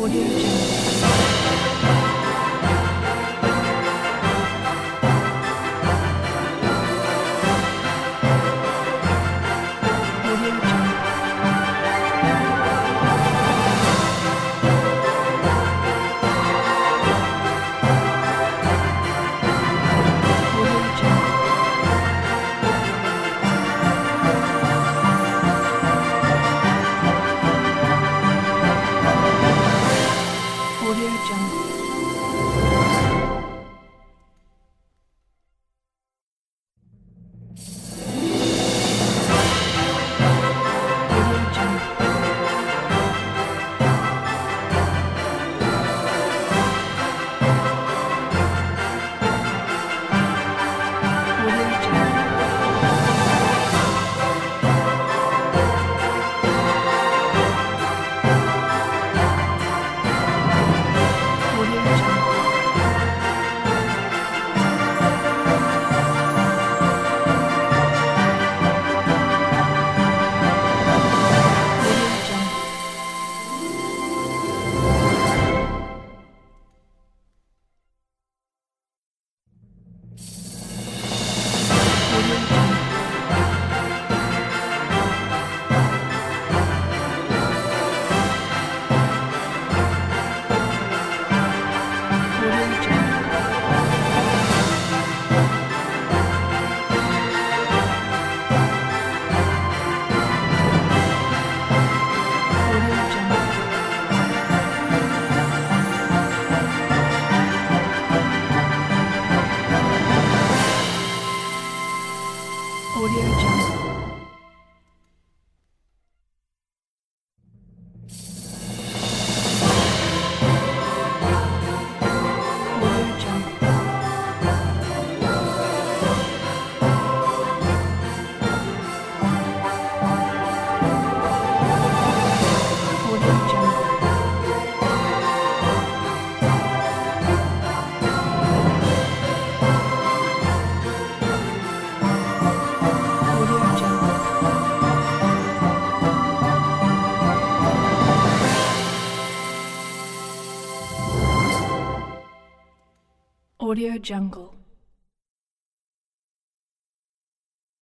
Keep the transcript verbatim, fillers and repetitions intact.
Audio Jungle. Audio Jungle. Audio Jungle. Audio Jungle. Audio Jungle. Audio Jungle. Audio Jungle. Audio Jungle. Audio Jungle. Audio Jungle. Audio Jungle. Audio Jungle. Audio Jungle. Audio Jungle. Audio Jungle. Audio Jungle.